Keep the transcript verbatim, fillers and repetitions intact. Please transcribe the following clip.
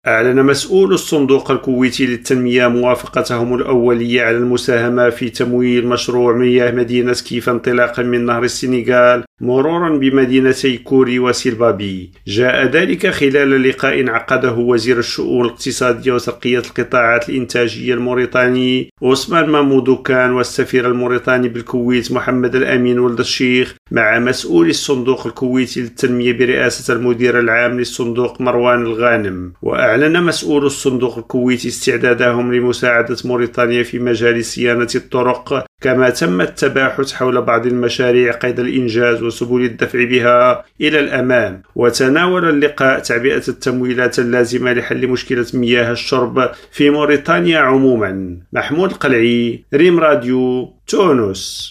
أعلن مسؤول الصندوق الكويتي للتنمية موافقتهم الأولية على المساهمة في تمويل مشروع مياه مدينة كيفا انطلاقا من نهر السنغال مرورا بمدينتي كوري وسيلبابي. جاء ذلك خلال لقاء عقده وزير الشؤون الاقتصادية وترقية القطاعات الإنتاجية الموريتاني عثمان مامودوكان والسفير الموريتاني بالكويت محمد الأمين ولد الشيخ مع مسؤول الصندوق الكويتي للتنمية برئاسة المدير العام للصندوق مروان الغانم. وأعلن مسؤول الصندوق الكويتي استعدادهم لمساعدة موريتانيا في مجال صيانة الطرق، كما تم التباحث حول بعض المشاريع قيد الإنجاز وسبل الدفع بها إلى الأمام. وتناول اللقاء تعبئة التمويلات اللازمة لحل مشكلة مياه الشرب في موريتانيا عموما. محمود القلعي، ريم راديو، تونس.